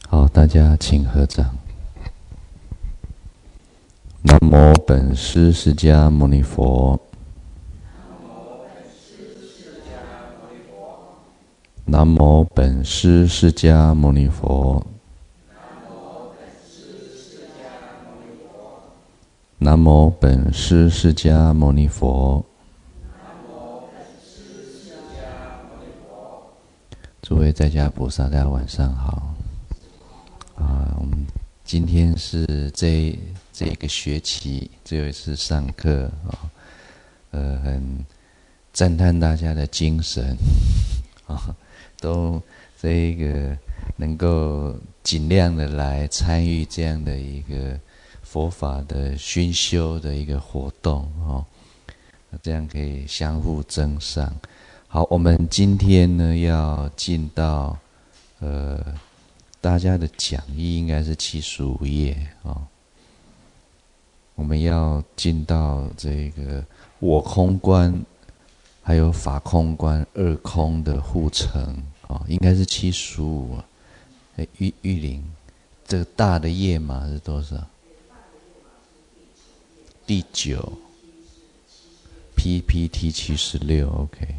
好，大家请合掌。南无本师释迦牟尼佛。南无本师释迦牟尼佛。南无本师释迦牟尼佛。诸位在家菩萨，大家晚上好。我们今天是这个学期最后一次上课很赞叹大家的精神都这个能够尽量的来参与这样的一个佛法的熏修的一个活动这样可以相互增上。好，我们今天呢要进到大家的讲义应该是75页我们要进到这个我空观还有法空观二空的护成应该是75玉林这个大的页码是多少？第9 PPT 76 OK。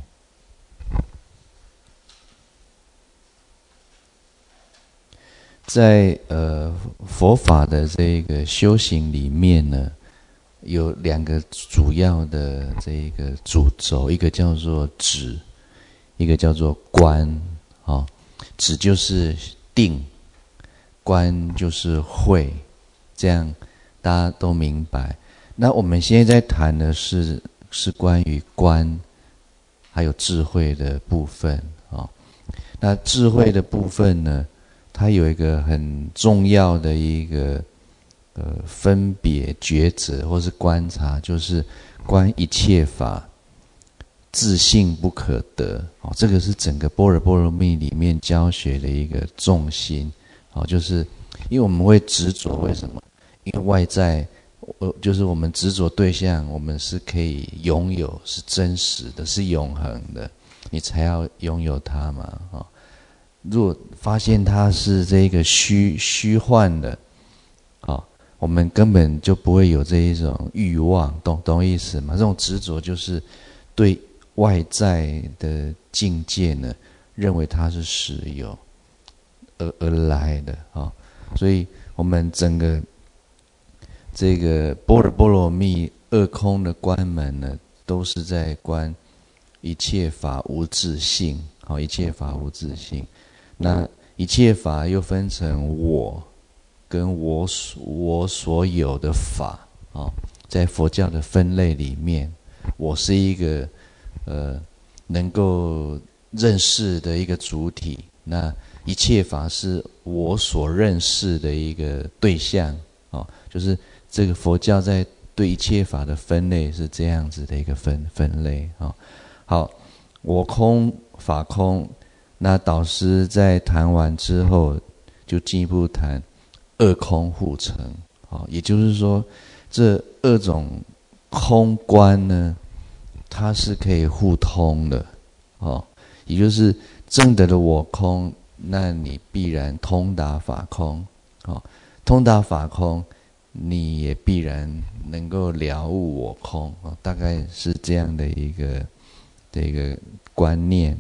在佛法的这个修行里面呢，有两个主要的这个主轴，一个叫做止，一个叫做观止就是定，观就是慧，这样大家都明白。那我们现在在谈的是关于观还有智慧的部分那智慧的部分呢，它有一个很重要的一个分别抉择或是观察，就是观一切法自性不可得这个是整个般若波罗蜜里面教学的一个重心就是因为我们会执着，为什么？因为外在就是我们执着对象，我们是可以拥有，是真实的，是永恒的，你才要拥有它嘛如果发现它是这个虚幻的我们根本就不会有这一種欲望，懂意思吗？这种执着就是对外在的境界呢，认为它是实有而来的所以我们整个这个般若波罗蜜二空的观门呢，都是在观一切法无自性一切法无自性。那一切法又分成我跟我所有的法在佛教的分类里面，我是一个能够认识的一个主体，那一切法是我所认识的一个对象就是这个佛教在对一切法的分类是这样子的一个分类好，我空法空，那导师在谈完之后就进一步谈二空互成也就是说这二种空观呢，它是可以互通的也就是证得了我空，那你必然通达法空通达法空，你也必然能够了悟我空大概是这样的一个观念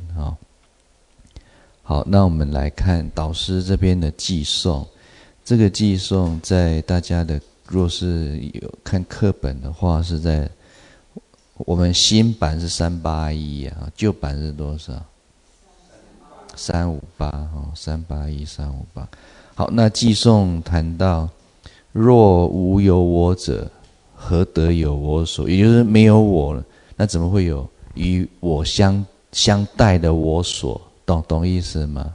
好，那我们来看导师这边的寄诵。这个寄诵在大家的若是有看课本的话，是在我们新版是381旧版是多少？358 381 358。好，那寄诵谈到若无有我者，何得有我所？也就是没有我了，那怎么会有与我相待的我所？懂意思吗？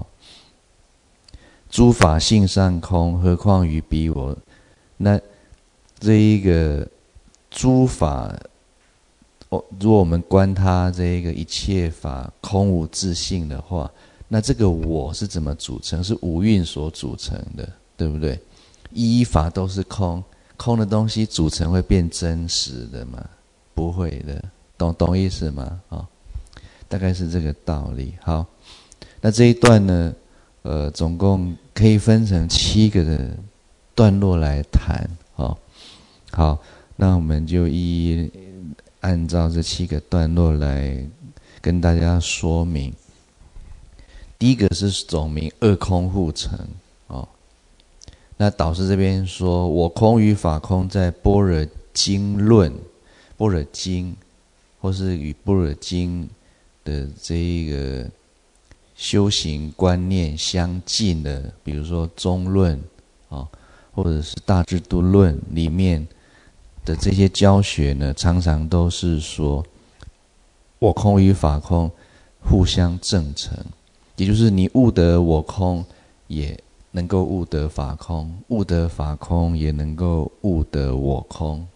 诸法性上空，何况于彼我？那这一个诸法如果我们观它这一个一切法空无自性的话，那这个我是怎么组成？是五蕴所组成的，对不对？一法都是空，空的东西组成会变真实的吗？不会的，懂意思吗？大概是这个道理。好，那这一段呢总共可以分成7个的段落来谈。好，那我们就一一按照这7个段落来跟大家说明。第一个是总名二空互成。那导师这边说，我空与法空在般若经论、般若经，或是与般若经的这一个修行观念相近的，比如说中论或者是大智度论里面的这些教学呢，常常都是说我空与法空互相证成，也就是你悟得我空，也能够悟得法空，悟得法空也能够悟得我空。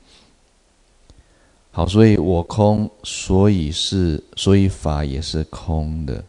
好，所以我空，所以法也是空的。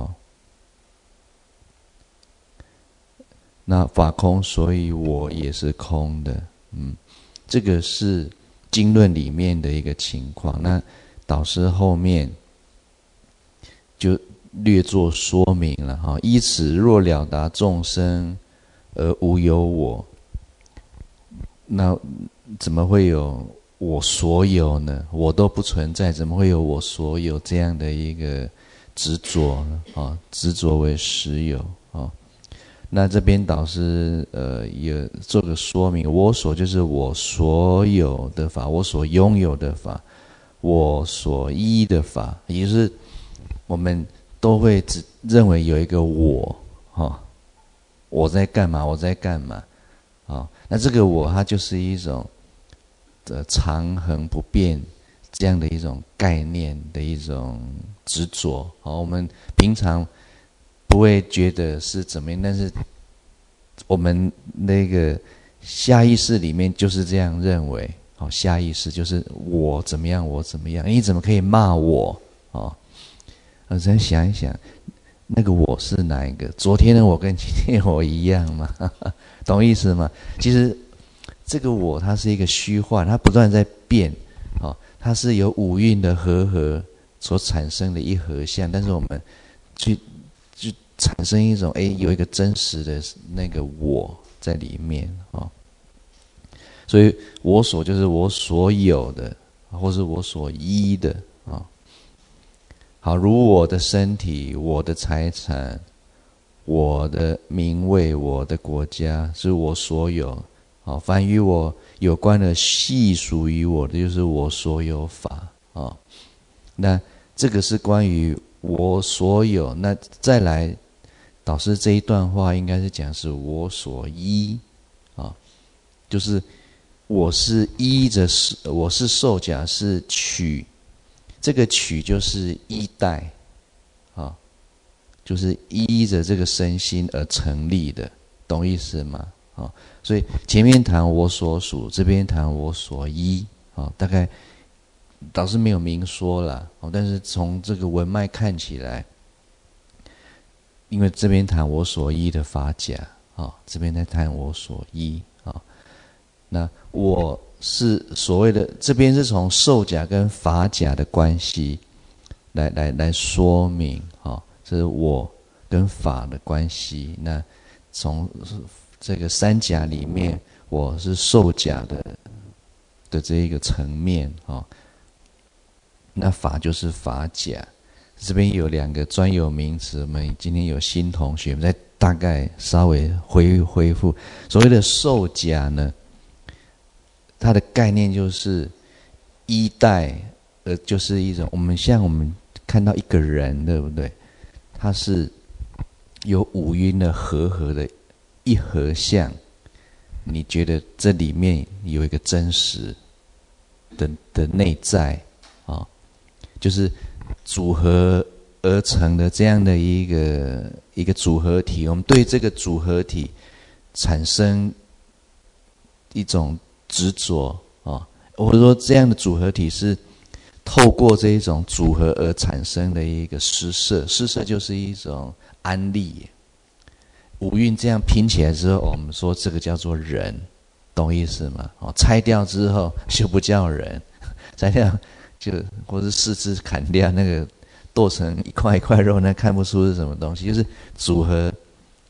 那法空，所以我也是空的。这个是经论里面的一个情况。那导师后面就略作说明了。依此若了达众生而无有我，那怎么会有我所有呢？我都不存在，怎么会有我所有这样的一个执着呢？执着为实有。那这边导师也做个说明，我所就是我所有的法，我所拥有的法，我所依的法，也就是我们都会只认为有一个我，我在干嘛？我在干嘛？那这个我，它就是一种长恒不变这样的一种概念的一种执着。我们平常不会觉得是怎么样，但是我们那个下意识里面就是这样认为。下意识就是我怎么样，我怎么样，你怎么可以骂我？我再想一想，那个我是哪一个？昨天的我跟今天的我一样吗？懂意思吗？其实这个我它是一个虚幻，它不断在变。它是由五蕴的合所产生的一合相，但是我们去产生一种有一个真实的那个我在里面。所以我所就是我所有的，或是我所依的。好，如我的身体、我的财产、我的名位、我的国家，是我所有。凡与我有关的系属于我的，就是我所有法。那这个是关于我所有。那再来，导师这一段话应该是讲是我所依。就是我是依着，我是受假是取。这个取就是依待，就是依着这个身心而成立的，懂意思吗？所以前面谈我所属，这边谈我所依。大概导师没有明说啦，但是从这个文脉看起来，因为这边谈我所依的法甲，这边在谈我所依。那我是所谓的，这边是从受甲跟法甲的关系来说明。这是我跟法的关系。那从这个三甲里面，我是受甲的这一个层面。那法就是法甲。这边有2个专有名词，我们今天有新同学，我们再大概稍微恢复。所谓的受甲呢，它的概念就是依待，就是一种我们看到一个人，对不对？他是有五蕴的合的一合相，你觉得这里面有一个真实的内在就是组合而成的这样的一个组合体。我们对这个组合体产生一种执着或者说这样的组合体是透过这一种组合而产生的一个施设。施设就是一种安立。五蕴这样拼起来之后，我们说这个叫做人，懂意思吗？拆掉之后就不叫人，拆掉就或是四肢砍掉，那个剁成一块一块肉，那看不出是什么东西，就是组合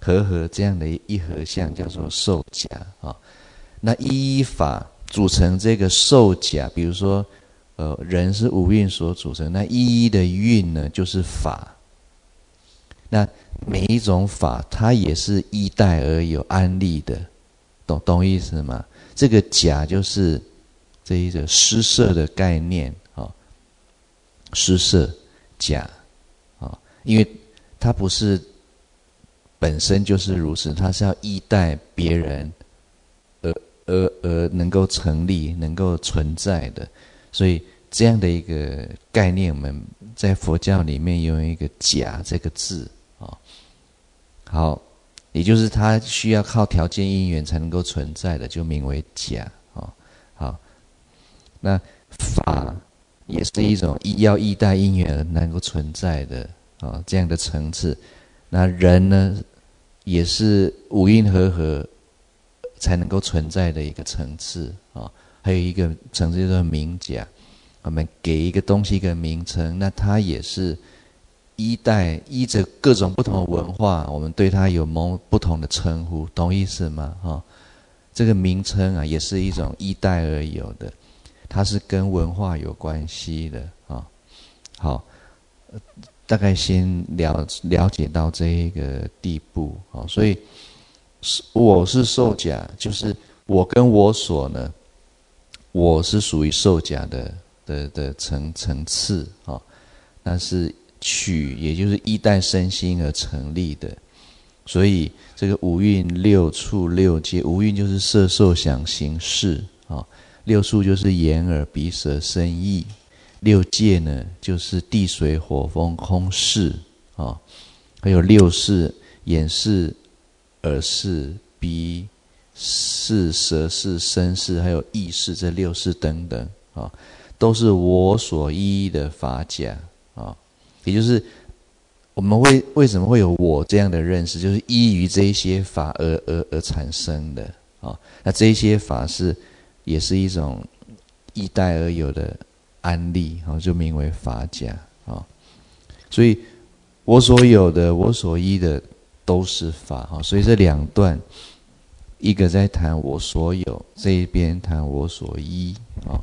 和合这样的一合相叫做受假啊。那一法组成这个受假，比如说人是五蕴所组成，那一的蕴呢就是法。那每一种法它也是依代而有安立的，懂意思吗？这个假就是这一个施设的概念啊，施设假啊，因为它不是本身就是如此，它是要依代别人而能够成立、能够存在的，所以这样的一个概念，我们在佛教里面用一个假这个字啊，好，也就是它需要靠条件因缘才能够存在的，就名为假啊。好，那法也是一种要依代因缘而能够存在的啊，这样的层次。那人呢，也是五蕴和合才能够存在的一个层次啊。还有一个层次叫做名假，我们给一个东西一个名称，那它也是依着各种不同的文化，我们对它有不同的称呼，懂意思吗？哈，这个名称啊，也是一种依代而有的，它是跟文化有关系的啊。好，大概先了解到这一个地步啊。所以我是受假，就是我跟我所呢，我是属于受假的层次啊，那是取，也就是依代身心而成立的。所以这个五蕴六处六界，五蕴就是色受想行识啊，六处就是眼耳鼻舌身意，六界呢就是地水火风空识啊，还有六识，眼识、耳识、鼻识、舌识、身识，还有意识，这六识等等啊，都是我所依的法假啊。也就是我们为什么会有我这样的认识，就是依于这一些法而产生的啊。那这一些法也是一种依代而有的安立啊，就名为法假啊。所以我所有的、我所依的都是法啊。所以这两段，一个在谈我所有，这一边谈我所依啊。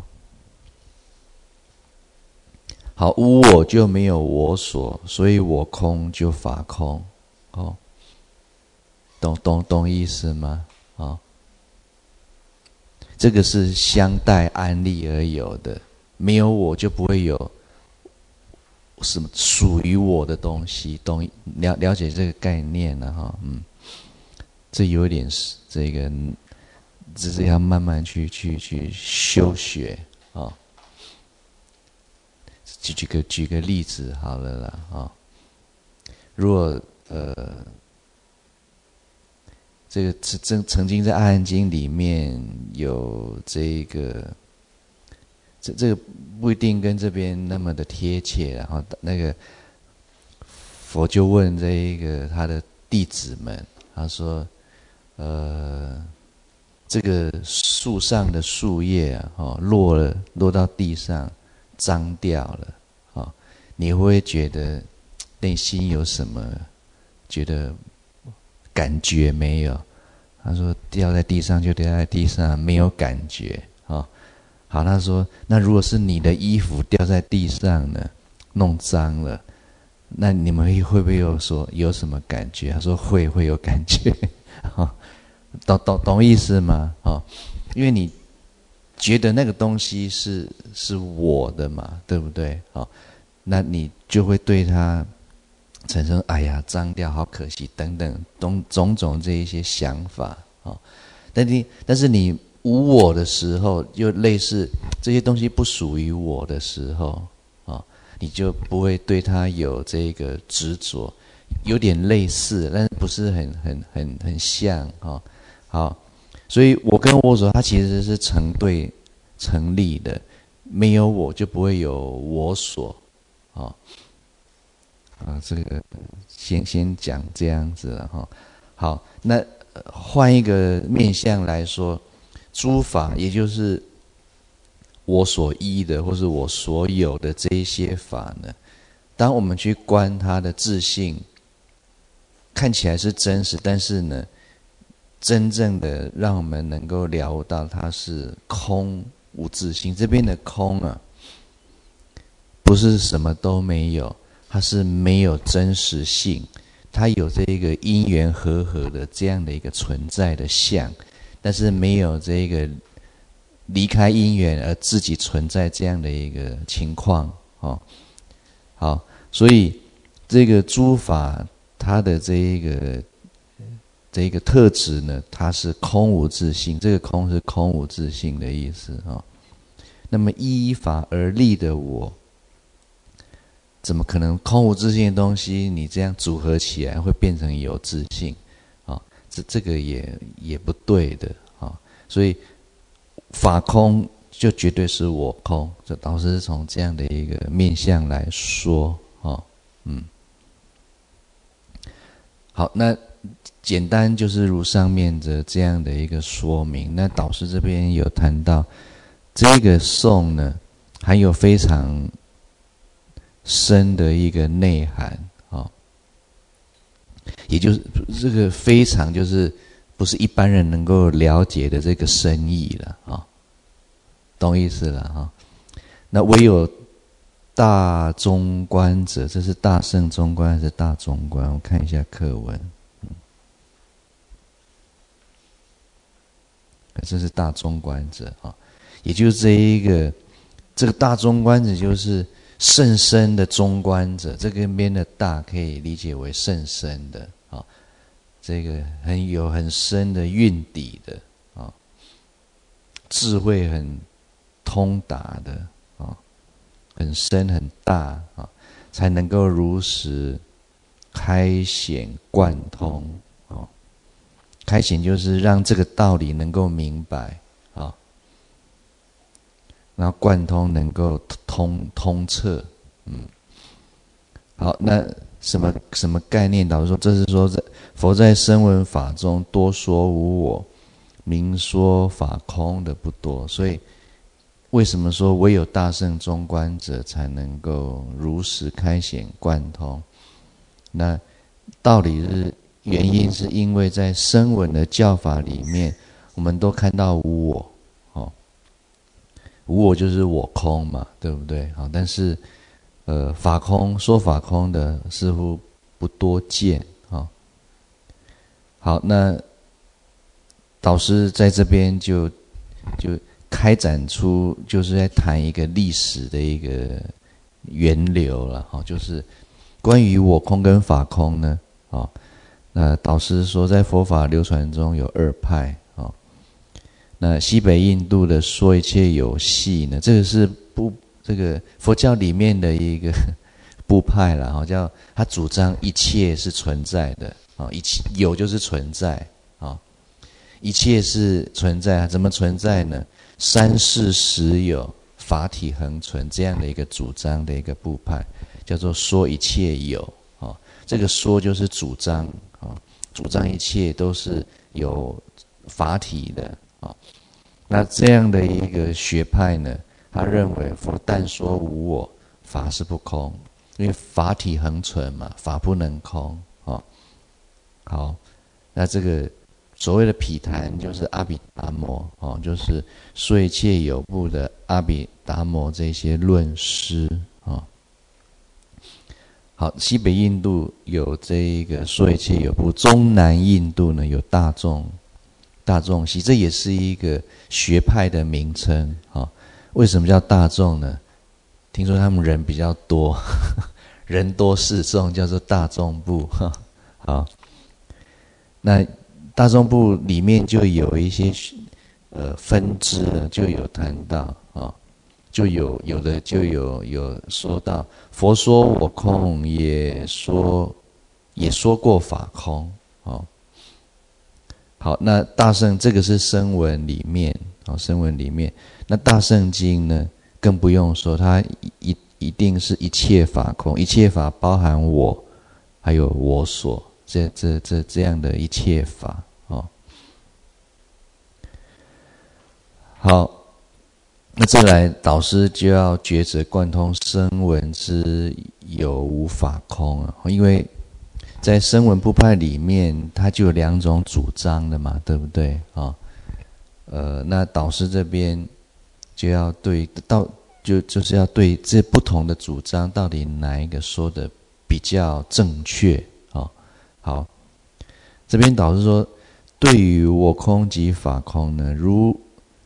好，无我就没有我所，所以我空就法空，哦，懂意思吗？哦，这个是相待安立而有的，没有我就不会有什么属于我的东西，了解这个概念了哈，这有点这个，只是要慢慢去修学啊。举个例子好了啦啊，如果这个曾经在《阿含经》里面有这个不一定跟这边那么的贴切，然后那个佛就问这一个他的弟子们，他说这个树上的树叶啊，落到地上脏掉了啊，你会不会觉得内心有什么觉得感觉没有？他说掉在地上就掉在地上，没有感觉啊。好，他说那如果是你的衣服掉在地上呢，弄脏了，那你们会不会有什么感觉？他说会有感觉啊，懂意思吗？啊，因为你觉得那个东西是我的嘛，对不对？啊，那你就会对它产生哎呀脏掉好可惜等等种种这一些想法啊。但是你无我的时候，就类似这些东西不属于我的时候啊，你就不会对它有这个执着，有点类似，但是不是很像啊。好，所以我跟我所它其实是成立的，没有我就不会有我所啊。这个先讲这样子了哈。好，那换一个面向来说，诸法也就是我所依的或是我所有的这一些法呢，当我们去观它的自性看起来是真实，但是呢，真正的让我们能够了悟到它是空无自性。这边的空啊，不是什么都没有，它是没有真实性，它有这个因缘和合的这样的一个存在的相，但是没有这个离开因缘而自己存在这样的一个情况。好，所以这个诸法它的这一个特质呢，它是空无自性，这个空是空无自性的意思。那么依法而立的我，怎么可能空无自性的东西你这样组合起来会变成有自性？这个也不对的。所以法空就绝对是我空，这导师是从这样的一个面向来说。好，那简单就是如上面的这样的一个说明。那导师这边有谈到这个颂呢，还有非常深的一个内涵。也就是这个非常就是不是一般人能够了解的这个深意了。懂意思了。那唯有大中观者，这是大圣中观还是大中观？我看一下课文。这是大中观者。也就是这个大中观者就是甚深的中观者，这个边的大可以理解为甚深的。这个很深的蕴底的。智慧很通达的。很深很大。才能够如实开显贯通。开显就是让这个道理能够明白。然后贯通能够通彻。好，那什么概念？导师说，这是说佛在声闻法中多说无我，明说法空的不多。所以为什么说唯有大圣中观者才能够如实开显贯通？那道理是原因是因为在声闻的教法里面，我们都看到无我。无我就是我空嘛，对不对？但是法空说法空的似乎不多见。好，那导师在这边就开展出，就是在谈一个历史的一个源流了。就是关于我空跟法空呢，那导师说在佛法流传中有二派。那西北印度的说一切有系呢，这个是这个佛教里面的一个部派啦，叫他主张一切是存在的。一切有就是存在。一切是存在，怎么存在呢？三世实有，法体恒存，这样的一个主张的一个部派，叫做说一切有。这个说就是主张。主张一切都是有法体的。那这样的一个学派呢，他认为佛但说无我，法是不空，因为法体恒存嘛，法不能空。好，那这个所谓的毗昙就是阿毗达摩。就是说一切有部的阿毗达摩这些论师。好，西北印度有这一个说一切有部，中南印度呢有大众系，这也是一个学派的名称。为什么叫大众呢？听说他们人比较多，人多势众，叫做大众部。好，那大众部里面就有一些分支呢，就有谈到。就有的就有说到，佛说我空，也说过法空。好，那大圣这个是声闻里面。声闻里面，那大圣经呢更不用说，它一定是一切法空，一切法包含我，还有我所这样的一切法。好，那再来导师就要抉择贯通声闻之有无法空。因为在声闻部派里面，它就有2种主张的嘛，对不对啊？那导师这边就要就是要对这不同的主张，到底哪一个说的比较正确啊？好，这边导师说，对于我空及法空呢，如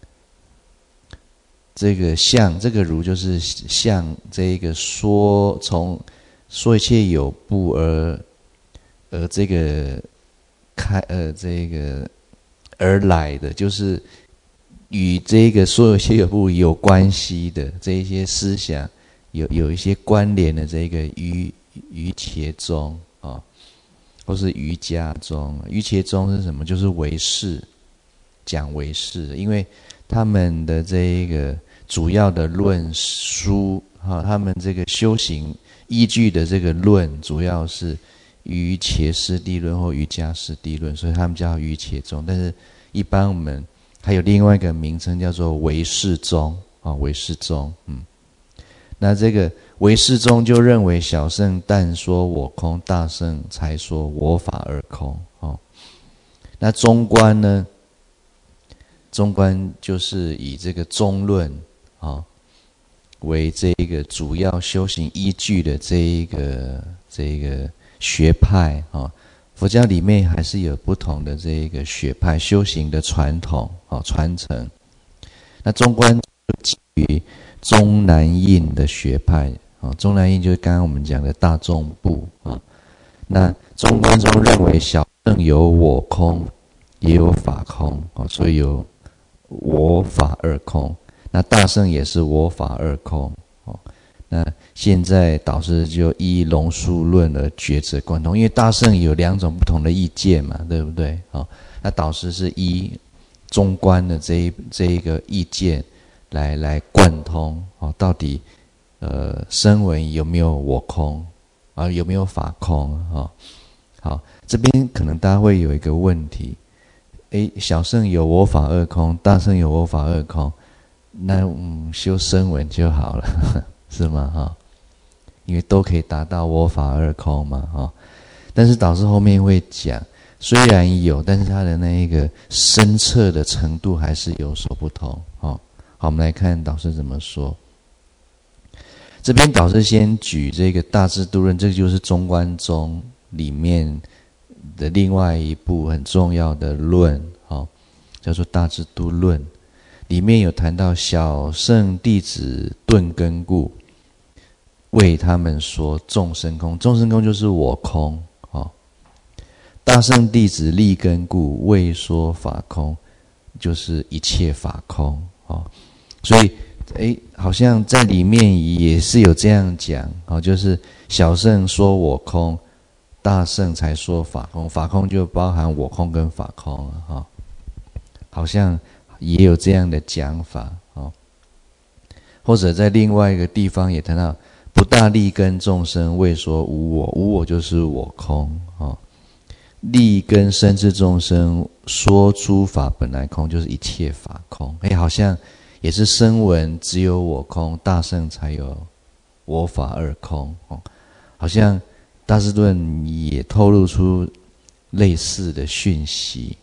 这个相，这个如就是相这一个说从说一切有部而这个这个而来的，就是与这个所有一切有部有关系的这一些思想有一些关联的这个瑜伽宗啊，或是瑜伽宗。瑜伽宗是什么？就是唯识，讲唯识的，因为他们的这一个主要的论书他们这个修行依据的这个论主要是瑜伽师地论或瑜伽师地论，所以他们叫瑜伽宗。但是一般我们还有另外一个名称叫做唯识宗唯识宗。那这个唯识宗就认为小圣但说我空，大圣才说我法二空。那中观呢？中观就是以这个中论为这个主要修行依据的这一个学派佛教里面还是有不同的这一个学派修行的传统传承。那中观基于中南印的学派中南印就是刚刚我们讲的大众部那中观中认为小圣有我空，也有法空所以有我法二空。那大圣也是我法二空那现在导师就依龙树论而抉择贯通，因为大圣有2种不同的意见嘛，对不对那导师是依中观的这一个意见来贯通到底声闻有没有我空有没有法空好，这边可能大家会有一个问题，小圣有我法二空，大圣有我法二空，那修声闻就好了是吗因为都可以达到我法二空嘛但是导师后面会讲，虽然有，但是它的那一个深彻的程度还是有所不同好，我们来看导师怎么说。这边导师先举这个大智度论，这个就是中观宗里面的另外一部很重要的论叫做大智度论。里面有谈到小圣弟子顿根故，为他们说众生空，众生空就是我空大圣弟子利根故，为说法空，就是一切法空所以好像在里面也是有这样讲就是小圣说我空，大圣才说法空，法空就包含我空跟法空好像也有这样的讲法或者在另外一个地方也谈到不大利根众生为说无我，无我就是我空利根生之众生说诸法本来空，就是一切法空好像也是声闻只有我空，大圣才有我法二空好像大智论也透露出类似的讯息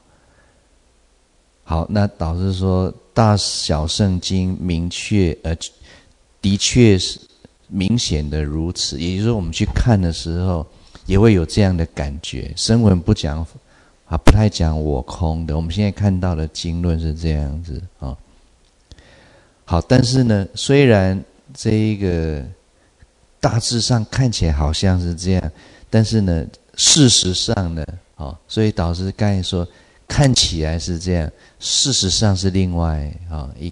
好，那导师说大小圣经明确的确是明显的如此，也就是说我们去看的时候也会有这样的感觉。声闻不讲不太讲我空的，我们现在看到的经论是这样子好，但是呢，虽然这一个大致上看起来好像是这样，但是呢，事实上呢所以导师刚才说看起来是这样，事实上是另外一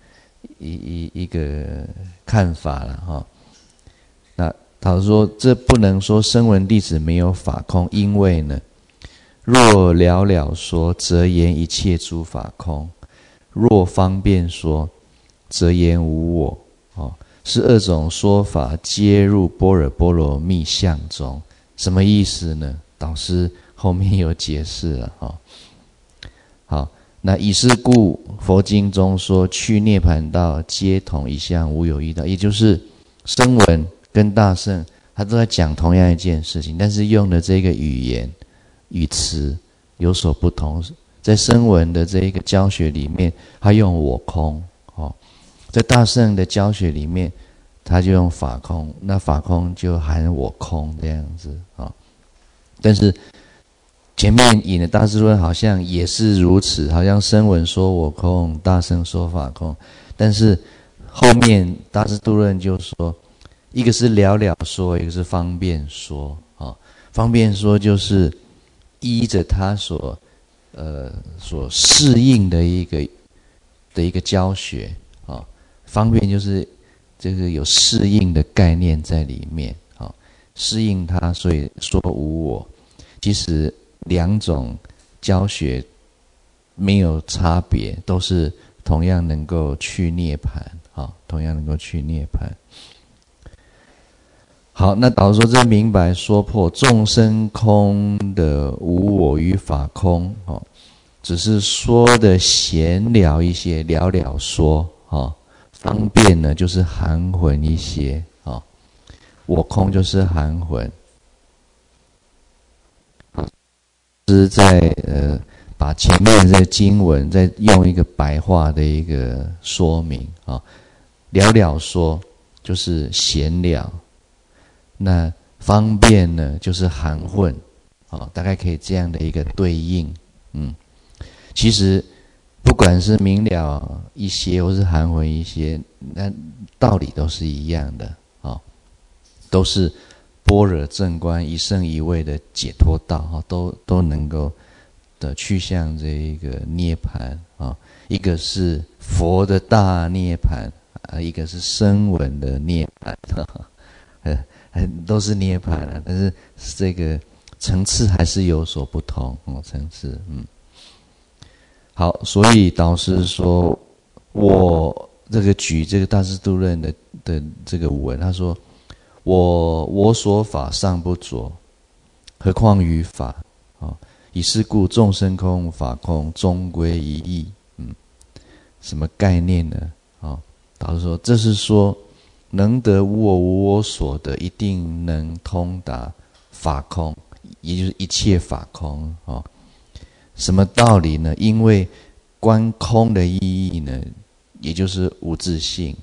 个看法了那导师说，这不能说声闻弟子没有法空，因为呢，若了了说，则言一切诸法空；若方便说，则言无我是2种说法皆入般若波罗蜜相中。什么意思呢？导师后面有解释了好，那以是故佛经中说去涅槃道皆同一相，无有异道，也就是声闻跟大圣他都在讲同样一件事情，但是用的这个语言语词有所不同。在声闻的这一个教学里面，他用我空在大乘的教学里面，他就用法空，那法空就含我空这样子但是前面引的大智度论好像也是如此，好像声闻说我空，大乘说法空，但是后面大智度论就说，一个是了了说，一个是方便说方便说就是依着他所适应的一个教学方便就是这个有适应的概念在里面适应它，所以说无我。其实两种教学没有差别，都是同样能够去涅槃同样能够去涅槃。好，那导师说这明白说破众生空的无我与法空只是说的闲聊一些，了了说方便呢就是含混一些我空就是含混。是在把前面这个经文再用一个白话的一个说明了了说就是闲聊，那方便呢就是含混大概可以这样的一个对应。其实不管是明了一些或是含混一些，那道理都是一样的都是般若正观一圣一位的解脱道都能够的去向这一个涅槃一个是佛的大涅槃一个是声闻的涅槃都是涅槃但是这个层次还是有所不同层次好，所以导师说我这个举这个大智度论的这个文，他说我所法尚不着，何况于法以是故众生空法空终归一义。什么概念呢导师说这是说能得无我无我所得，一定能通达法空，也就是一切法空什么道理呢？因为观空的意义呢，也就是无自性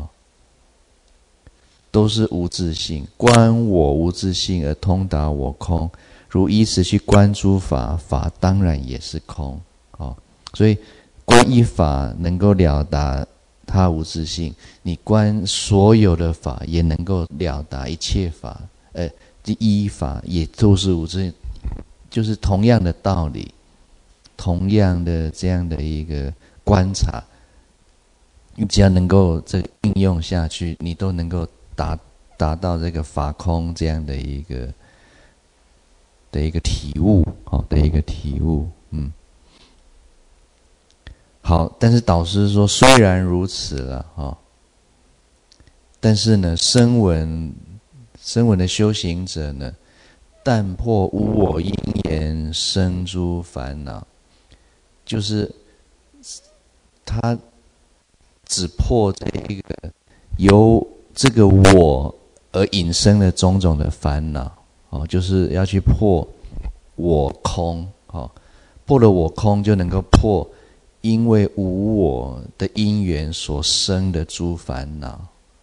都是无自性，观我无自性而通达我空，如依此去观诸法，法当然也是空所以观一法能够了达它无自性，你观所有的法也能够了达一切法依法也都是无自性，就是同样的道理，同样的这样的一个观察，你只要能够这个应用下去，你都能够达到这个法空这样的一个体悟的一个体悟好，但是导师说虽然如此了但是呢声闻的修行者呢，但破无我因缘生诸烦恼，就是他只破这一个由这个我而引生的种种的烦恼就是要去破我空破了我空就能够破因为无我的因缘所生的诸烦恼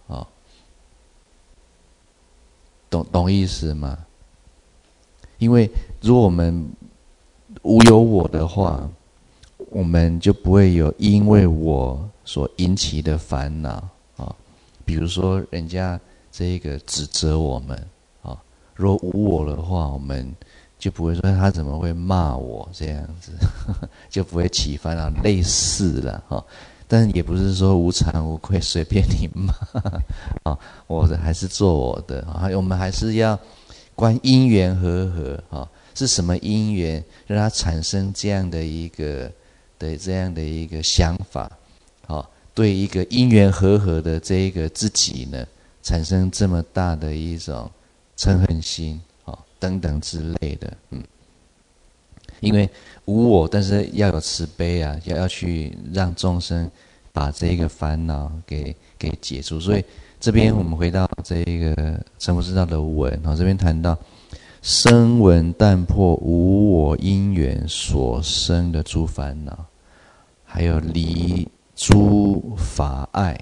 懂意思吗？因为如果我们无有我的话，我们就不会有因为我所引起的烦恼比如说人家这个指责我们如果无我的话，我们就不会说他怎么会骂我这样子就不会起烦恼，类似了但是也不是说无惭无愧随便你骂我还是做我的我们还是要观因缘和合是什么因缘让它产生这样的一个想法对一个因缘和合的这一个自己呢，产生这么大的一种嗔恨心等等之类的因为无我，但是要有慈悲要去让众生把这个烦恼给解除，所以这边我们回到这个成佛之道的文，这边谈到声闻淡破无我因缘所生的诸烦恼，还有离诸法爱，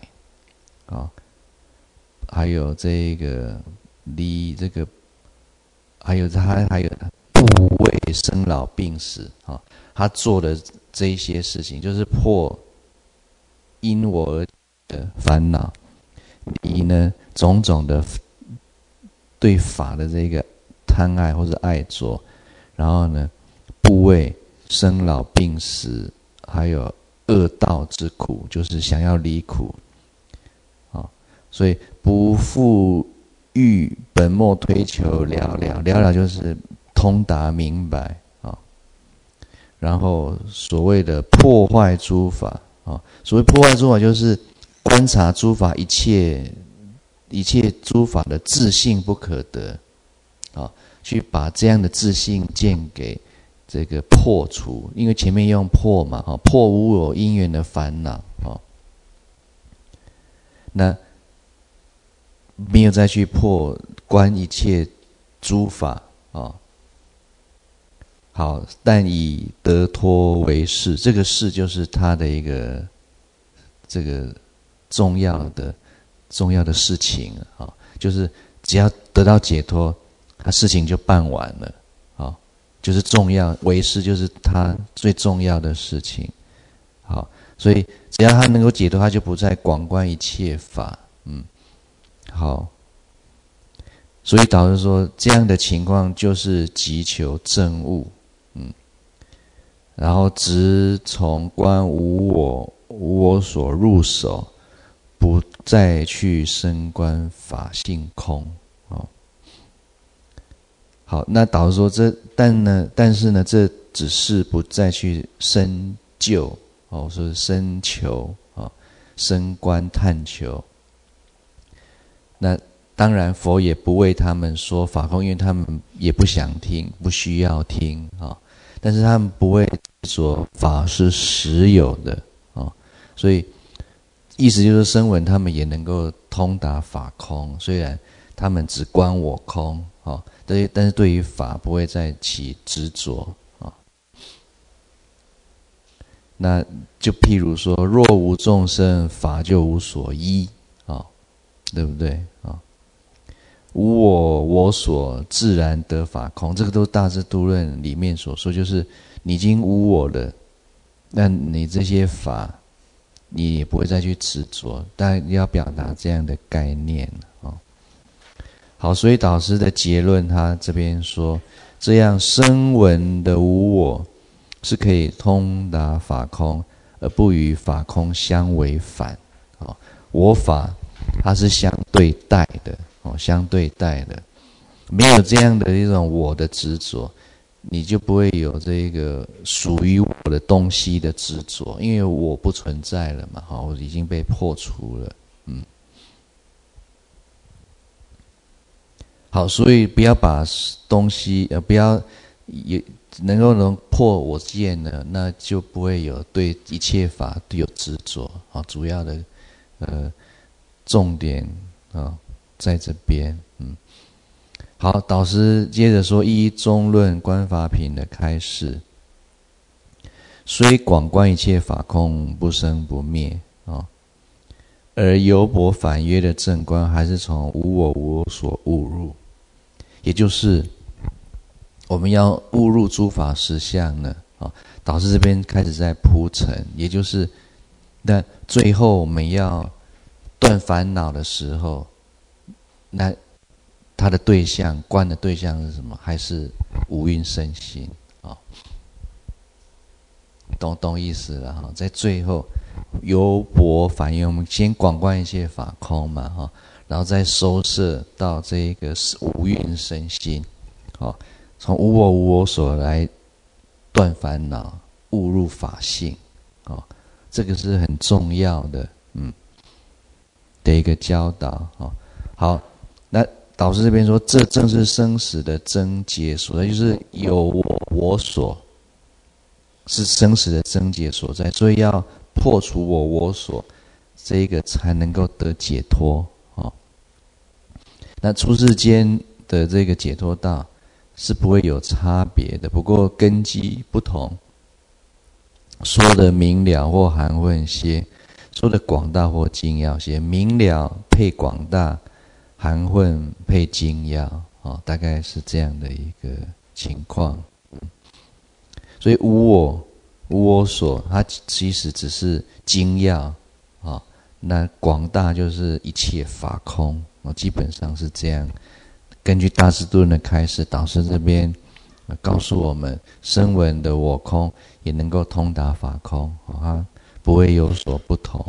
还有这个离这个，还有怖畏生老病死，他做的这一些事情，就是破因我而的烦恼，离呢种种的对法的这个贪爱或者爱着，然后呢怖畏生老病死，还有恶道之苦，就是想要离苦，所以不复欲本末推求了了，了了就是通达明白啊。然后所谓的破坏诸法啊，所谓破坏诸法就是观察诸法一切诸法的自性不可得啊，去把这样的自性见给这个破除，因为前面用破嘛，破无我因缘的烦恼啊，那没有再去破观一切诸法啊。好，但以得脱为事，这个事就是他的一个这个重要的事情啊，就是只要得到解脱，他事情就办完了啊，就是重要为事，就是他最重要的事情。好，所以只要他能够解脱，他就不再广观一切法。好，所以导致说这样的情况就是急求证悟，然后只从观无我所入手，不再去深观法性空。好，那导致说但是呢，这只是不再去深究说深求深观探求。那当然佛也不为他们说法空，因为他们也不想听，不需要听但是他们不会说法是实有的所以意思就是声闻他们也能够通达法空，虽然他们只观我空但是对于法不会再起执着那就譬如说，若无众生，法就无所依对不对无我所，自然得法空。这个都是大智度论里面所说，就是你已经无我了，那你这些法你也不会再去执着，但要表达这样的概念好，所以导师的结论他这边说，这样声闻的无我是可以通达法空，而不与法空相违反我法它是相对待的相对待的，没有这样的一种我的执着，你就不会有这个属于我的东西的执着，因为我不存在了嘛我已经被破除了好，所以不要把东西不要也能破我见呢，那就不会有对一切法都有执着主要的重点在这边好，导师接着说，依中论观法品的开示，虽广观一切法空不生不灭而由薄反约的正观还是从无我所悟入，也就是我们要悟入诸法实相呢导师这边开始在铺陈，也就是那最后我们要断烦恼的时候，那他的对象观的对象是什么？还是无蕴身心懂意思了在最后由薄反约，我们先广观一切法空嘛然后再收摄到这个无蕴身心从无我所来断烦恼，悟入法性这个是很重要的的一个教导好，那导师这边说，这正是生死的症结所在，就是有我所是生死的症结所在，所以要破除我所，这个才能够得解脱那出世间的这个解脱道是不会有差别的，不过根基不同，说的明了或含混些，说的广大或精要些，明了配广大，含混配精要，大概是这样的一个情况。所以无我所，它其实只是精要那广大就是一切法空，基本上是这样。根据大师顿的开示，导师这边告诉我们，声闻的我空也能够通达法空，它不会有所不同。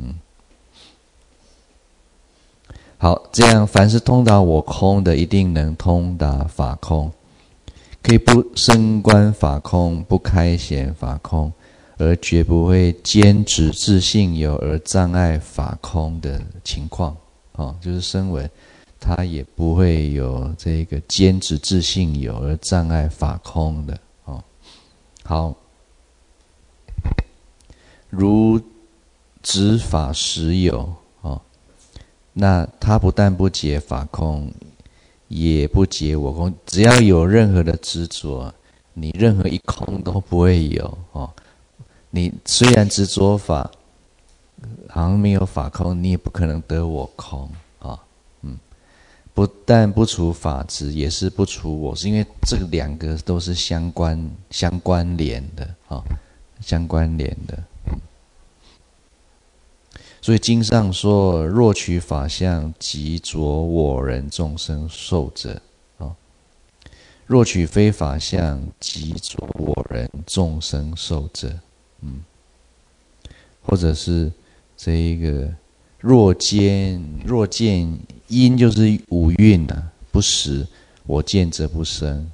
好，这样凡是通达我空的，一定能通达法空，可以不升观法空，不开显法空，而绝不会坚持自性有而障碍法空的情况。就是声闻他也不会有这个坚持自性有而障碍法空的。好，如执法实有，那他不但不解法空，也不解我空。只要有任何的执着，你任何一空都不会有。你虽然执着法，好像没有法空，你也不可能得我空。不但不除法执，也是不除我，是因为这两个都是相关联的。相关联的。所以经上说，若取法相，即着我人众生受者。若取非法相，即着我人众生受者。或者是这一个若见因，就是五蕴不实，我见则不生。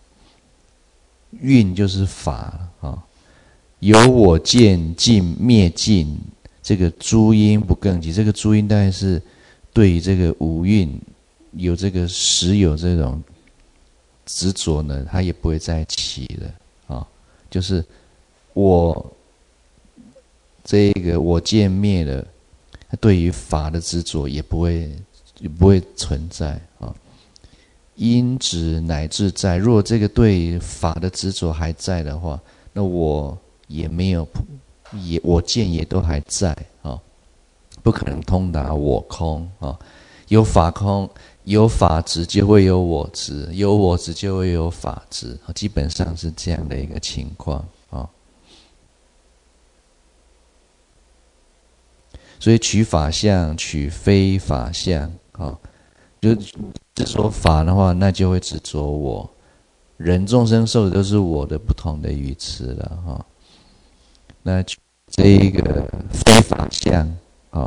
蕴就是法。有我见尽灭尽，这个诸因不更起。这个诸因大概是对于这个五蕴有这个实有这种执着呢，它也不会再起了。就是我这个我见灭了，对于法的执着也不会存在。因执乃至在，若这个对法的执着还在的话，那我也没有，我见也都还在。不可能通达我空。有法空，有法执就会有我执，有我执就会有法执，基本上是这样的一个情况。所以取法相，取非法相。就是说法的话，那就会执着我，人众生受的都是我的不同的语词了。那这一个非法相，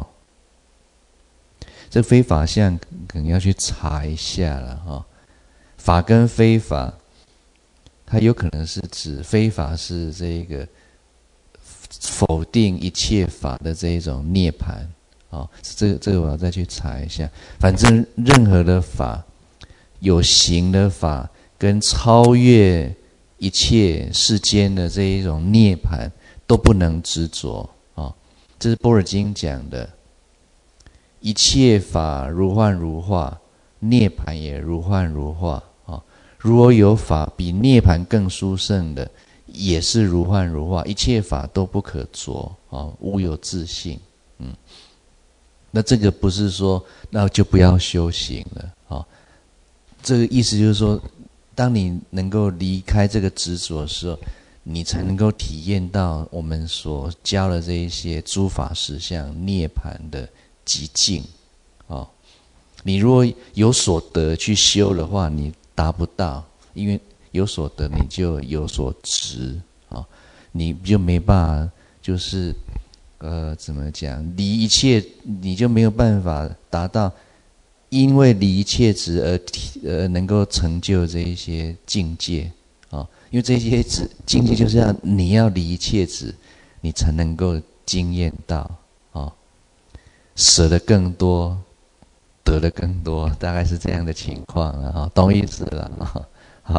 这非法相可能要去查一下了。法跟非法，它有可能是指非法是这个否定一切法的这一种涅槃。这个我要再去查一下。反正任何的法，有形的法跟超越一切世间的这一种涅槃都不能执着。这是般若经讲的，一切法如幻如化，涅槃也如幻如化。如果有法比涅槃更殊胜的，也是如幻如化，一切法都不可着。无有自性。那这个不是说那就不要修行了。这个意思就是说，当你能够离开这个执着的时候，你才能够体验到我们所教的这一些诸法实相涅槃的极境。你如果有所得去修的话，你达不到，因为有所得你就有所执。你就没办法，就是怎么讲，离一切你就没有办法达到，因为离一切执而能够成就这一些境界。因为这些境界就是你要离一切执，你才能够经验到。舍得更多，得的更多，大概是这样的情况了。懂意思了。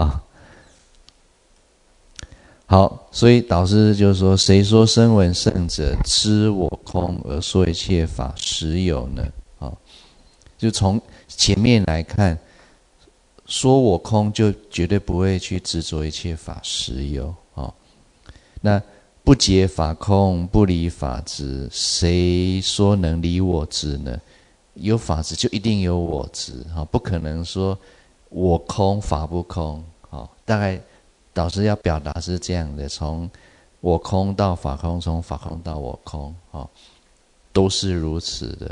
好，所以导师就是说，谁说声闻圣者知我空而说一切法实有呢？就从前面来看，说我空就绝对不会去执着一切法实有哦。那不解法空，不离法执，谁说能离我执呢？有法执就一定有我执，不可能说我空法不空。大概导师要表达是这样的：从我空到法空，从法空到我空，都是如此的。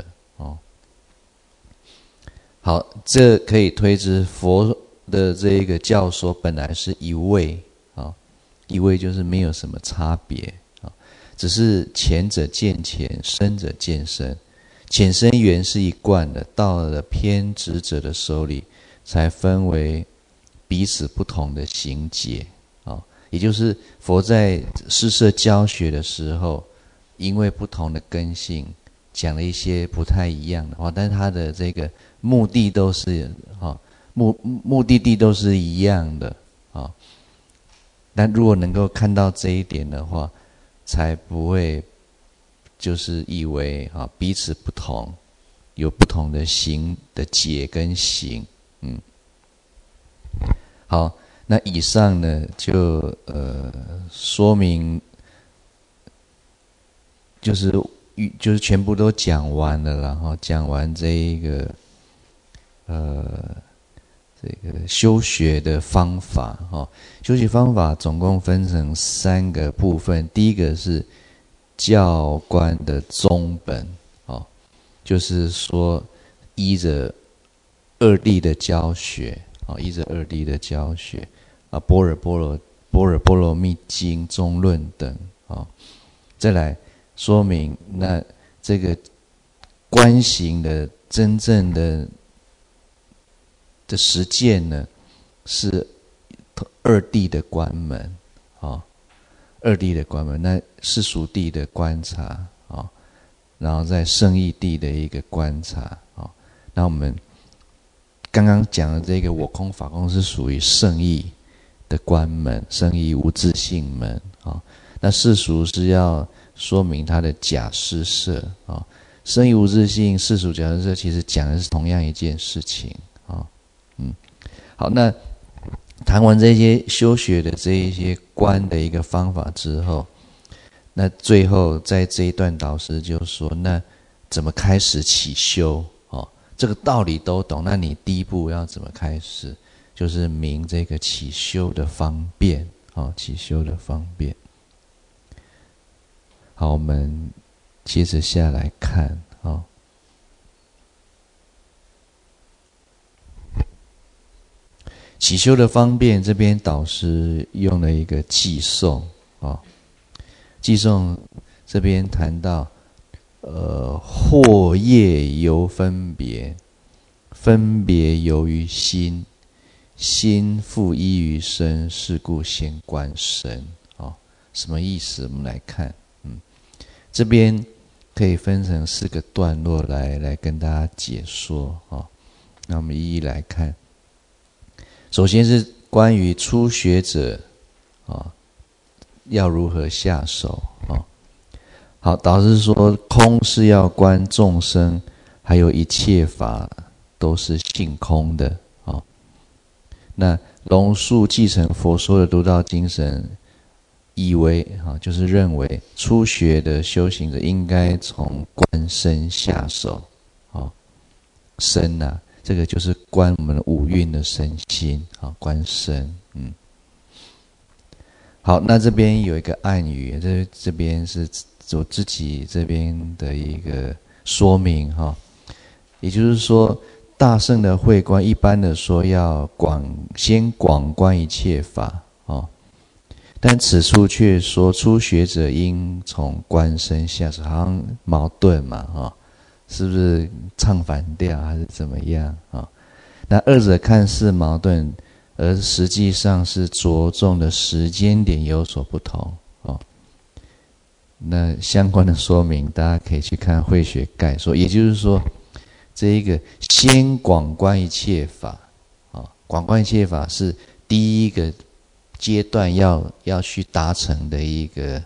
好，这可以推知佛的这个教说本来是一味，一味就是没有什么差别，只是前者见浅，深者见深。浅深缘是一贯的，到了偏执者的手里，才分为彼此不同的行解。也就是佛在施设教学的时候，因为不同的根性，讲了一些不太一样的话，但是他的这个目的都是目的地都是一样的啊。但如果能够看到这一点的话，才不会就是以为彼此不同，有不同的行的解跟行。好，那以上呢就说明，就是全部都讲完了啦，讲完这一个这个修学的方法。修学方法总共分成3个部分。第一个是教观的宗本，就是说依着二谛的教学，依着二谛的教学般若波罗蜜经中论等，再来说明那这个观行的真正的实践呢，是二谛的观门，二谛的观门，那世俗谛的观察，然后在圣义谛的一个观察。那我们刚刚讲的这个我空法空是属于圣义的观门，圣义无自性门。那世俗是要说明它的假施设。圣义无自性，世俗假施设，其实讲的是同样一件事情。好，那谈完这些修学的这一些观的一个方法之后，那最后在这一段导师就说，那怎么开始起修？这个道理都懂，那你第一步要怎么开始？就是明这个起修的方便，起修的方便。好，我们接着下来看，起修的方便，这边导师用了一个偈颂，偈颂这边谈到，惑业由分别，分别由于心，心复依于身，是故先观身。什么意思？我们来看，这边可以分成4个段落来跟大家解说。那我们一一来看。首先是关于初学者要如何下手。好，导师说空是要观众生，还有一切法都是性空的。那龙树继承佛说的独到精神，以为就是认为初学的修行者应该从观身下手。身这个就是观我们的五蕴的身心，观身。好，那这边有一个暗语，这边是我自己这边的一个说明。也就是说，大乘的慧观一般的说要先广观一切法，但此处却说初学者应从观身下手，好像矛盾嘛，是不是唱反调还是怎么样？那二者看似矛盾，而实际上是着重的时间点有所不同。那相关的说明大家可以去看慧学概说。也就是说，这一个先广观一切法，广观一切法是第一个阶段要去达成的一个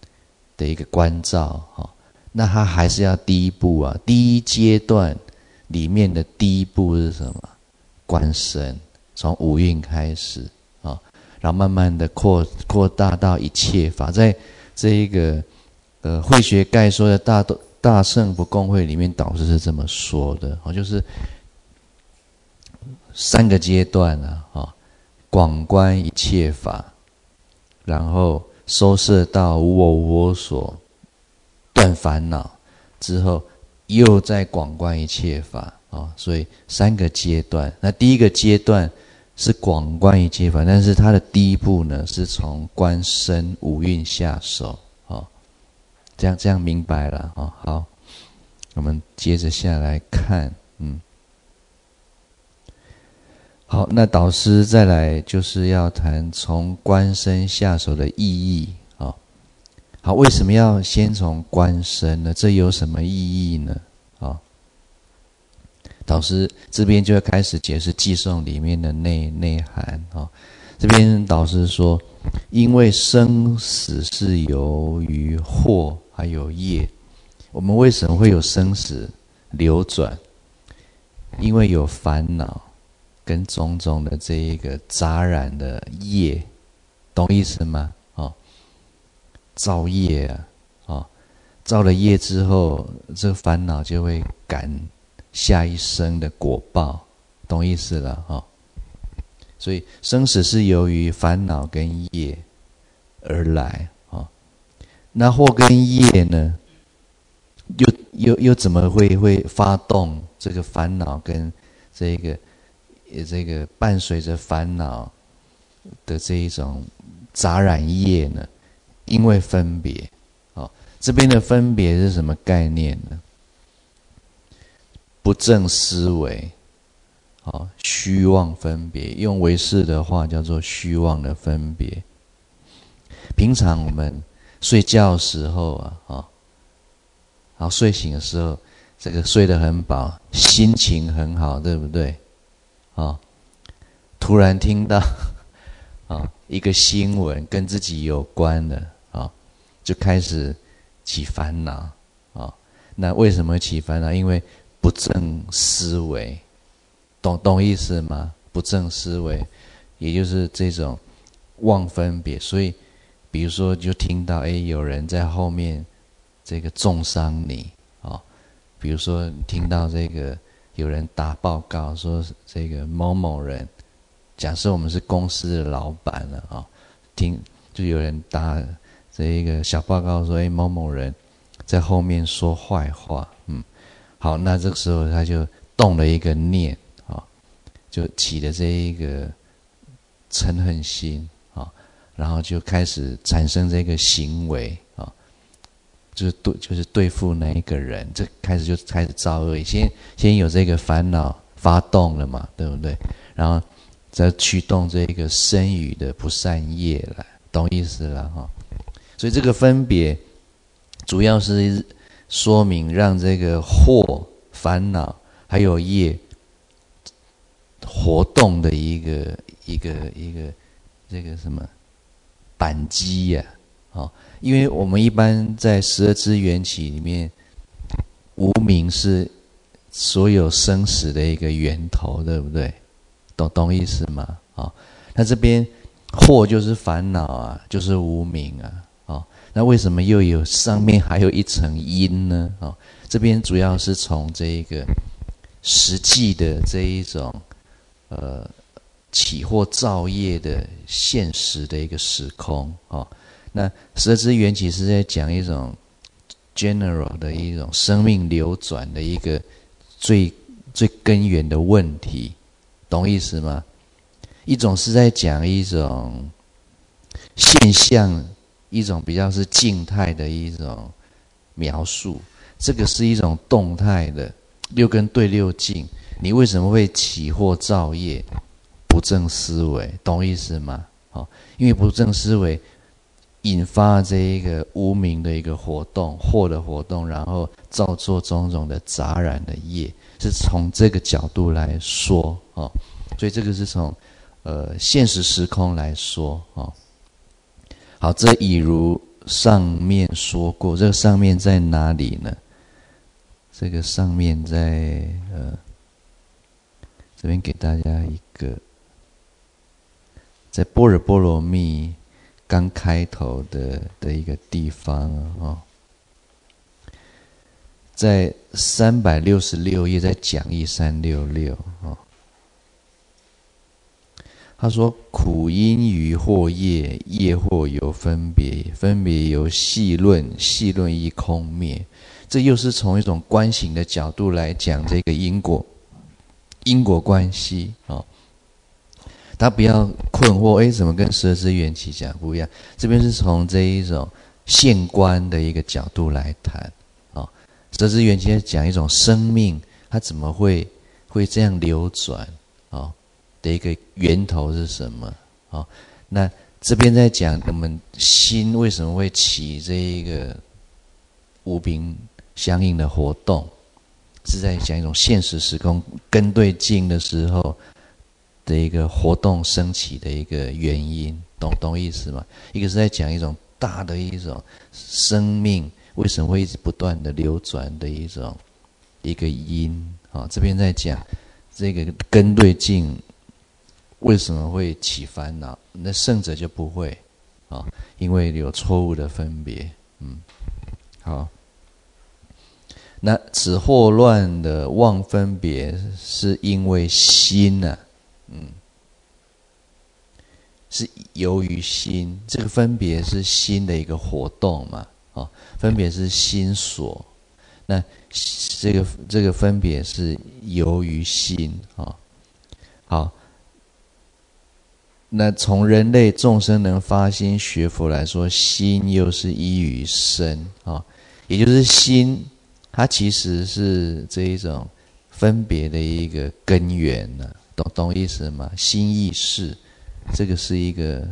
观照。那它还是要第一步第一阶段里面的第一步是什么？观身，从五蕴开始啊，然后慢慢的扩大到一切法。在这一个慧学概说的大乘不共会里面，导师是这么说的，就是3个阶段啊，广观一切法，然后收摄到无我无我所，断烦恼之后，又再广观一切法啊，所以3个阶段。那第一个阶段是广观一切法，但是它的第一步呢，是从观身五蕴下手啊，这样明白了啊。好，我们接着下来看，好，那导师再来就是要谈从观身下手的意义啊。好，为什么要先从观身呢？这有什么意义呢？啊，导师这边就要开始解释偈颂里面的内涵啊。这边导师说，因为生死是由于惑还有业，我们为什么会有生死流转？因为有烦恼跟种种的这一个杂染的业，懂意思吗？造业造了业之后，这个烦恼就会感下一生的果报，懂意思了所以生死是由于烦恼跟业而来那惑跟业呢，又怎么会发动这个烦恼跟这个伴随着烦恼的这一种杂染业呢？因为分别这边的分别是什么概念呢？不正思维虚妄分别，用唯识的话叫做虚妄的分别。平常我们睡觉的时候然后睡醒的时候，这个睡得很饱，心情很好，对不对？突然听到一个新闻跟自己有关的就开始起烦恼那为什么起烦恼？因为不正思维，懂意思吗？不正思维，也就是这种妄分别。所以比如说就听到有人在后面这个中伤你比如说听到这个有人打报告说这个某某人，假设我们是公司的老板了就有人打这一个小报告说某某人在后面说坏话好，那这个时候他就动了一个念就起了这一个嗔恨心然后就开始产生这个行为就是对付那一个人，这开始造恶，先有这个烦恼发动了嘛，对不对？然后再驱动这个生语的不善业来，懂意思了所以这个分别主要是说明让这个惑、烦恼还有业活动的一个这个什么扳机因为我们一般在12支缘起里面，无明是所有生死的一个源头，对不对？懂意思吗？那这边惑就是烦恼就是无明那为什么又有上面还有一层因呢？这边主要是从这一个实际的这一种起或造业的现实的一个时空那12支缘起是在讲一种 general 的一种生命流转的一个最根源的问题，懂意思吗？一种是在讲一种现象，一种比较是静态的一种描述，这个是一种动态的六根对六境，你为什么会起或造业？不正思维，懂意思吗？因为不正思维引发这一个无明的一个活动，惑的活动，然后造作种种的杂染的业，是从这个角度来说所以这个是从现实时空来说好，这已如上面说过，这个上面在哪里呢？ 这个上面在这边给大家一个，在般若波罗蜜刚开头的一个地方啊，在366页，在讲义366啊。他说：苦因于惑业，业惑由分别，分别由细论，细论依空灭。这又是从一种观行的角度来讲这个因果关系啊。他不要困惑，怎么跟十支缘起讲不一样？这边是从这一种现观的一个角度来谈啊。十支缘起讲一种生命，它怎么会这样流转啊？的一个源头是什么？那这边在讲我们心为什么会起这一个无病相应的活动，是在讲一种现实时空跟对境的时候的一个活动升起的一个原因，懂意思吗？一个是在讲一种大的一种生命为什么会一直不断的流转的一个因啊。这边在讲这个跟对境为什么会起烦恼？那圣者就不会啊，因为有错误的分别。好。那此惑乱的妄分别，是因为心啊，是由于心，这个分别是心的一个活动嘛，分别是心所。那这个分别是由于心啊。好。那从人类众生能发心学佛来说，心又是依于身啊，也就是心，它其实是这一种分别的一个根源呢，懂意思吗？心意识，这个是一个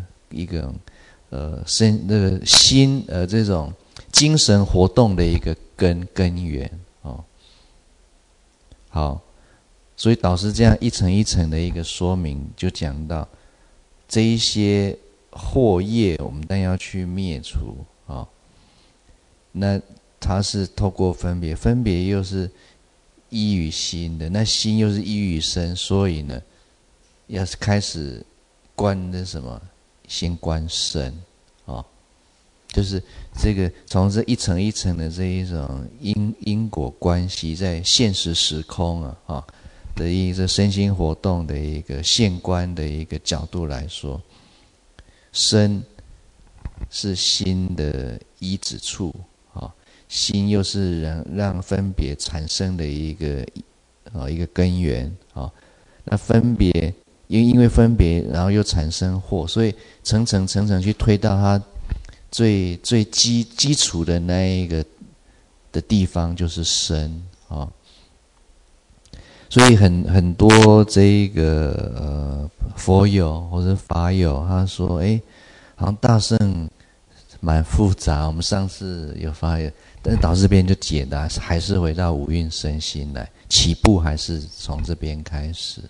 心这种精神活动的一个根源哦。好，所以导师这样一层一层的一个说明，就讲到。这一些惑业，我们当然要去灭除啊。那它是透过分别，分别又是依于心的，那心又是依于身，所以呢，要是开始观的什么，先观身啊，就是这个从这一层一层的这一种因果关系，在现实时空啊。的一个身心活动的一个现观的一个角度来说，身是心的依止处啊，心又是让分别产生的一个根源啊。那分别因为分别，然后又产生惑，所以层层去推到它最基础的那一个的地方，就是身啊。所以很多这个佛友或者法友，他说好像大乘蛮复杂，我们上次有发现，但是导师这边就解答，还是回到五蕴身心来，起步还是从这边开始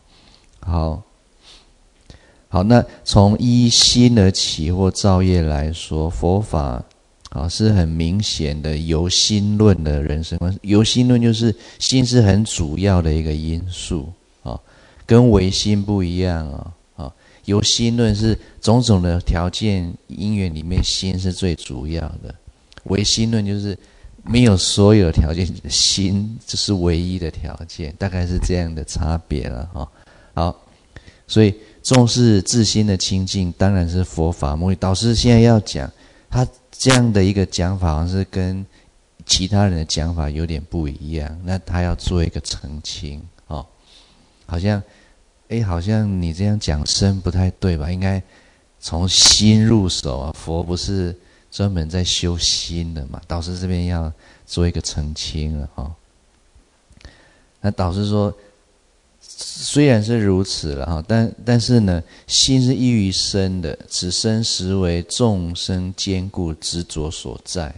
好，那从依心而起或造业来说，佛法是很明显的由心论的人生观。由心论就是心是很主要的一个因素跟唯心不一样由心论是种种的条件因缘里面，心是最主要的。唯心论就是没有所有条件，心就是唯一的条件，大概是这样的差别了好，所以重视自心的清净，当然是佛法目的。导师现在要讲他这样的一个讲法，好像是跟其他人的讲法有点不一样。那他要做一个澄清好像你这样讲身不太对吧？应该从心入手佛不是专门在修心的嘛？导师这边要做一个澄清了那导师说，虽然是如此了但是呢，心是依于身的，此身实为众生坚固执着所在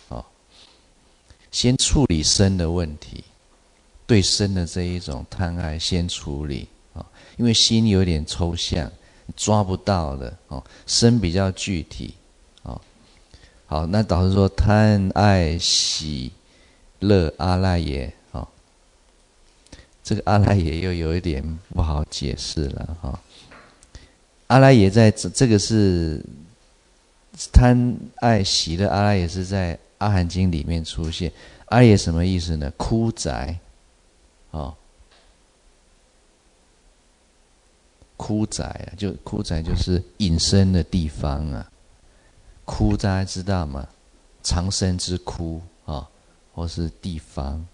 先处理身的问题，对身的这一种贪爱先处理因为心有点抽象，抓不到的身比较具体好，那导师说贪爱喜乐阿赖耶啊。这个阿赖耶又有一点不好解释了哈。阿赖耶在这个是贪爱喜乐，阿赖耶是在阿含经里面出现。阿赖耶什么意思呢？枯宅，枯宅啊，就枯宅就是隐身的地方啊。枯大家知道吗？藏身之窟啊，或是地方，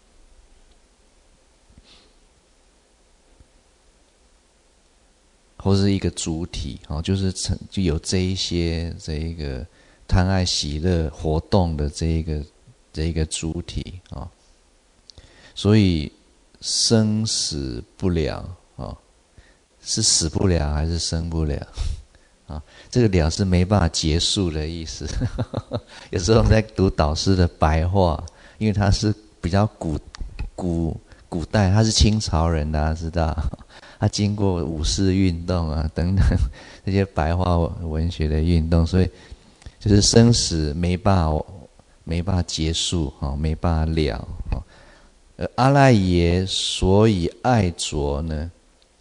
或是一个主体啊，就是就有这一些这一个贪爱喜乐活动的这一个主体啊，所以生死不了啊，是死不了还是生不了啊？这个了是没办法结束的意思。有时候我们在读导师的白话，因为他是比较古代，他是清朝人，大家知道。他经过五四运动啊等等这些白话文学的运动，所以就是生死没办法结束啊，没办法了啊。阿赖耶所以爱着呢，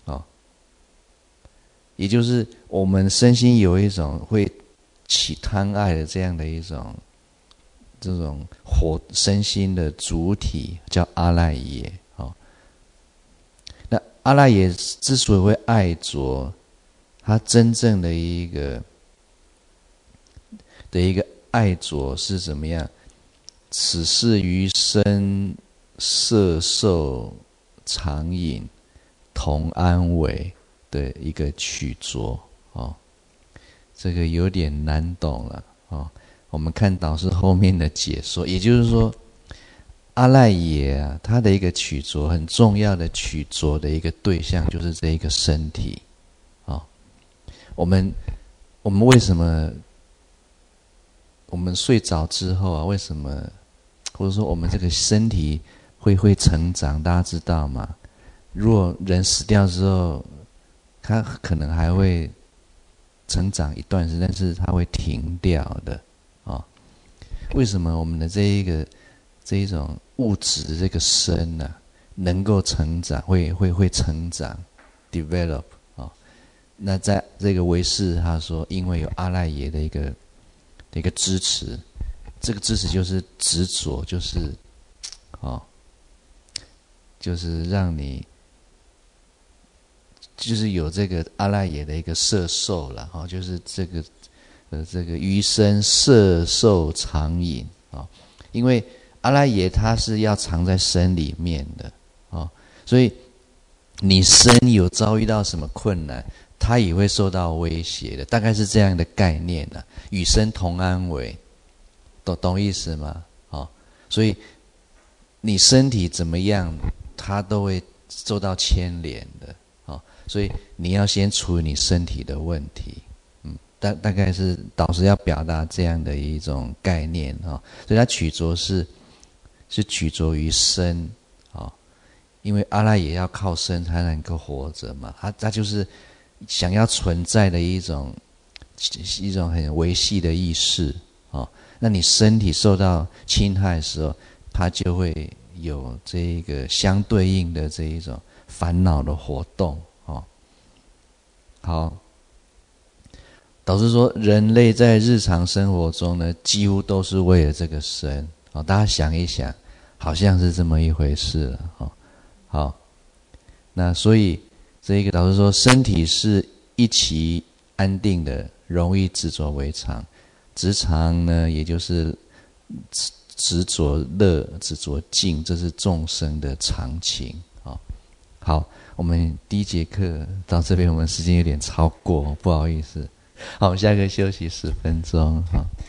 也就是我们身心有一种会起贪爱的这样的一种这种身心的主体叫阿赖耶。那阿赖耶之所以会爱着，他真正的一个爱着是怎么样？此是于身色受常饮同安危的一个取着这个有点难懂了我们看导师后面的解说，也就是说，阿赖耶啊，他的一个取着很重要的取着的一个对象就是这一个身体我们为什么我们睡着之后啊，为什么或者说我们这个身体会成长？大家知道吗？如果人死掉之后，他可能还会成长一段时间，但是他会停掉的为什么我们的这一种物质的这个身能够成长，会成长 develop 那在这个唯识他说，因为有阿赖耶的一个支持，这个支持就是执着，就是让你就是有这个阿赖耶的一个摄受了就是这个余生摄受常饮因为阿赖耶它是要藏在身里面的所以你身有遭遇到什么困难，它也会受到威胁的，大概是这样的概念与身同安危，懂意思吗？所以你身体怎么样，它都会受到牵连的所以你要先处理你身体的问题。大概是导师要表达这样的一种概念所以他取着是取着于身因为阿赖耶要靠身才能够活着嘛，他就是想要存在的一种很维系的意识那你身体受到侵害的时候，它就会有这个相对应的这一种烦恼的活动好，导师说人类在日常生活中呢，几乎都是为了这个身大家想一想，好像是这么一回事了好，那所以这个导师说，身体是一期安定的，容易执着为常。执常呢，也就是执着乐、执着境，这是众生的常情好，我们第一节课到这边，我们时间有点超过，不好意思。好，我们下课休息10分钟